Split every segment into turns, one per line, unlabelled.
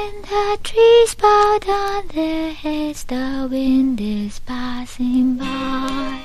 when the trees bow down their heads, the wind is passing by.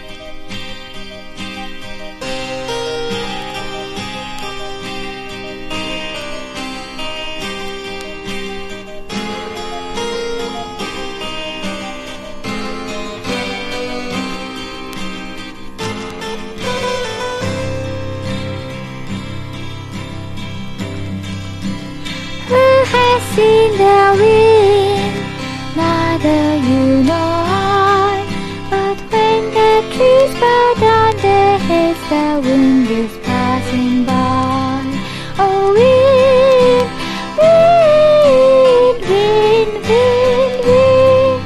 Who has seen the wind? Neither you nor I. But when the trees bow down their heads, the wind is passing by. Oh, wind, wind, wind, wind, wind.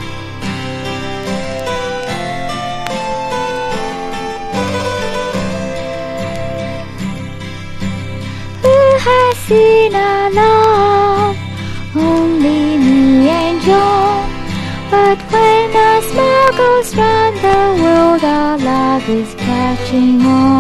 Who has seen our love? Only me and John. But when a smile goes round the world, our love is catching on.